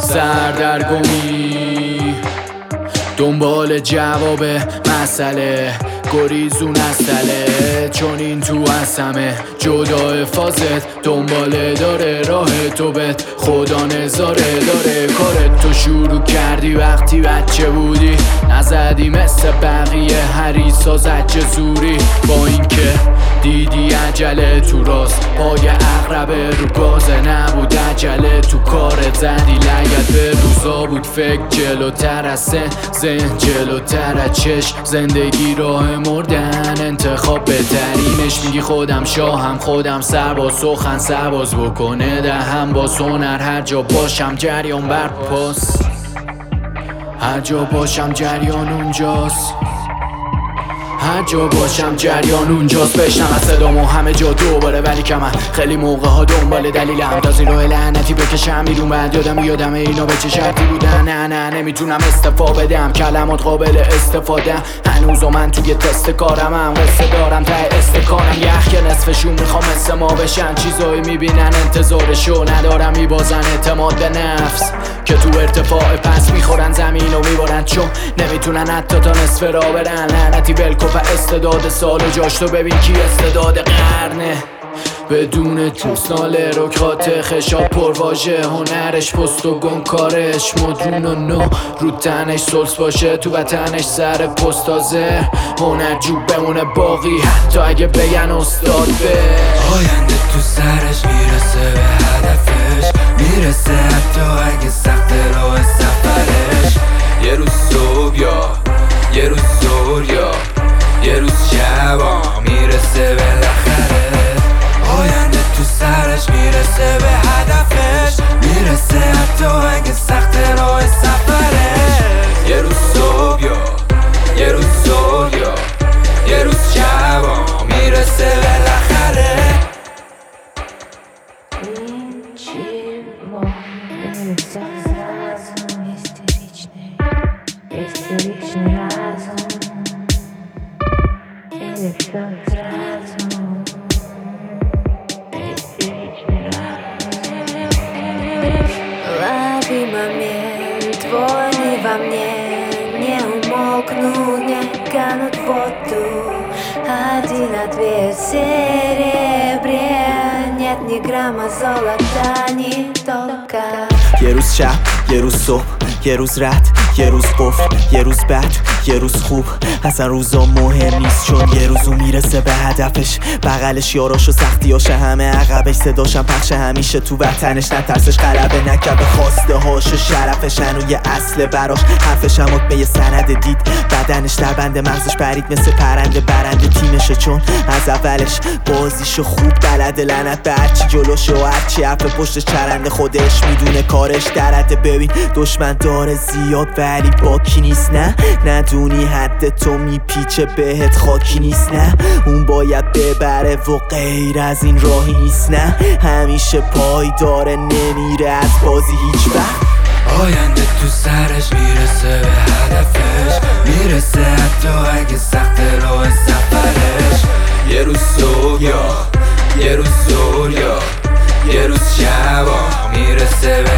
سردرگمی دنبال جواب مسئله گریزون از تله، چون این تو از همه جدا فازت دنباله داره راه تو بهت خدا نظاره داره. کارت تو شروع کردی وقتی بچه بودی، نزدی مثل بقیه حریصا زجه زوری، با اینکه دیدی عجله تو راست پای اقربه رو گازه نبود عجله تو کارت زدی لگت به روزا بود فکر جلوتر از ذهن جلوتر از چشم زندگی راه مردن انتخاب بهترینش. میگی خودم شاهم خودم سرباز سخن سرباز بکنه دهم با سونر هر جا باشم جریان بر پاس هر جا باشم جریان اونجاست هر جا باشم جریان اونجاست. بشنم از صدامو همه جا دوباره ولی که من خیلی موقع ها دنبال دلیلم تا زیر راه لعنتی بکشم بیرون. بعد یادم اینا به چه شرطی بودن. نه نمیتونم استفا بدم کلمات قابل استفاده هنوزو من توی تست کارمم قصه دارم ته استکانم یخ که نصفشون میخوام مثل ما بشن چیزایی میبینن انتظارشو ندارم میبازن اعتماد به نفس که تو ارتفاع پس میخورن زمین و میبارن چون نمیتونن حتی تا نصف را برن. لعنتی ولکو و استعداد سال و جاش تو ببین کی استعداد قرنه بدون توسناله رکات خشاب پرواژه هنرش پست و گم کارش مدرون و نو رو تنش سلس باشه تو وطنش سر پستازه هنرجو بمونه باقی حتی اگه بگن استاد به آینده تو سرش میرسه به هدفش میرسه حتی اگه سخت راه سفرش یه روز صبح یا یه روز زور یا یه روز شبا میرسه بالاخره آینده تو سرش میرسه به هدفش میرسه حتی اگه سخت راه سفرش یه روز صبح یا یه روز زور یا یه روز شبا میرسه بالاخره Истеричный разум или все сразу? Истеричный разум. Лови момент, твой во мне не умолкнут, не канут в воду. Один ответ в серебре, нет ни грамма золота, ни тока. یه روز شب یه روز صبح یه روز رد یه روز قفل یه روز بد یه روز خوب اصلا روزا مهم نیست چون یه روزو میرسه به هدفش بغلش یاراش و سختیاشه همه عقبش صداشم پخش همیشه تو وطنش نترسش غلبه نکرد به خواسته هاش شرفش هنو یه اصل براش حرفش هم به یه سند دید بدنش در بند مغزش پرید مثل پرنده برنده تیمشه چون از اولش بازیشو خوب بلده لعنت به هرچی جلوشه و هرچی حرف پشتش چرنده خودش میدونه کارش درده ببین دشمن داره زیاد ولی باکی نیست نه ندونی حد تو میپیچه بهت خاکی نیست نه اون باید ببره و غیر از این راهی نیست نه همیشه پای داره نمیره از بازی هیچ وقت آینده تو سرش میرسه به هدفش میرسه حتی اگه سخت راه سفرش یه روز صبح یا یه روز زور یا یه روز شبا میرسه به